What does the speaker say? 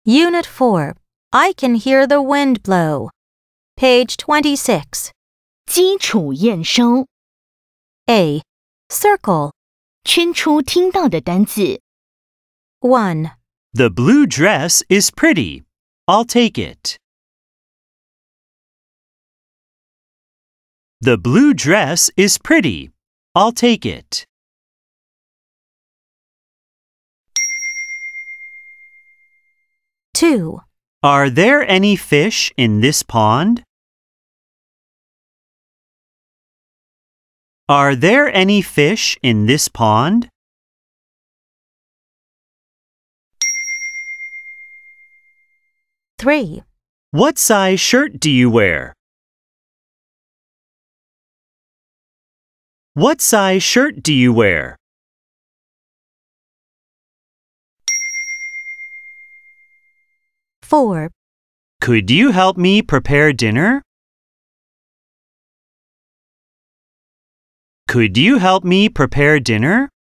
Unit 4. I can hear the wind blow. Page 26. 基础验收 A. Circle. 圈出听到的单字 1. The blue dress is pretty. I'll take it. The blue dress is pretty. I'll take it. 2. Are there any fish in this pond? Are there any fish in this pond? 3. What size shirt do you wear? What size shirt do you wear? 4. Could you help me prepare dinner? Could you help me prepare dinner?